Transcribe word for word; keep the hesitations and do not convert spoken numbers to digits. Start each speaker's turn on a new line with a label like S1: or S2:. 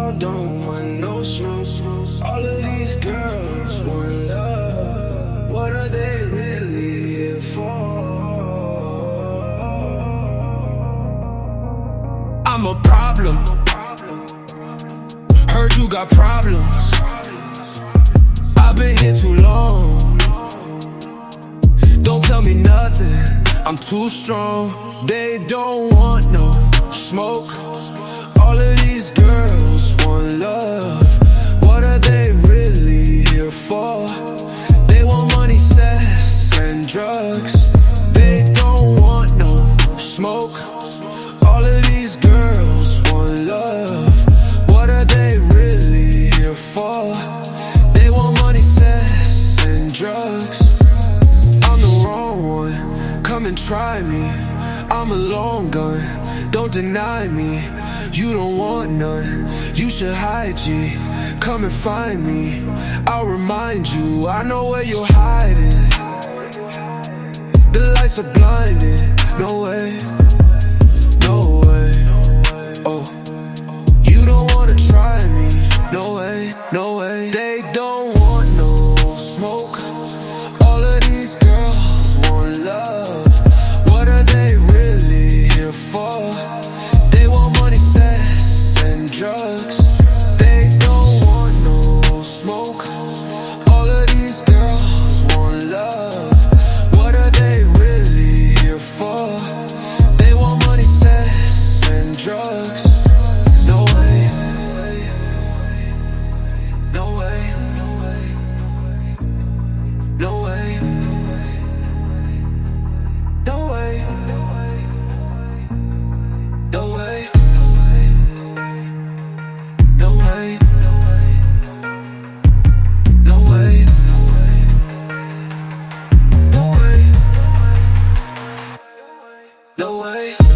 S1: all don't want no smoke. All of these girls want love. What are they really here for? I'm a problem. Heard you got problems. I've been here too long. Don't tell me nothing, I'm too strong. They don't want no smoke. All of these girls want love. What are they really here for? They want money, sex, and drugs. They don't want no smoke. All of these girls want love. What are they really here for? They want money, sex, and drugs. I'm the wrong one, come and try me. I'm a long gun, don't deny me. You don't want none, you should hide G. Come and find me, I'll remind you. I know where you're hiding. The lights are blinding, no way, no way. Oh, you don't wanna try me, no way, no way. They don't want no smoke. All of these girls want love. What are they really here for? They want money, sex, and drugs. They don't want no smoke. All of these girls want love. What are they really here for? They want money, sex, and drugs. No way, no way, no way, no way, no way, no way, no way, no way, no way, no way.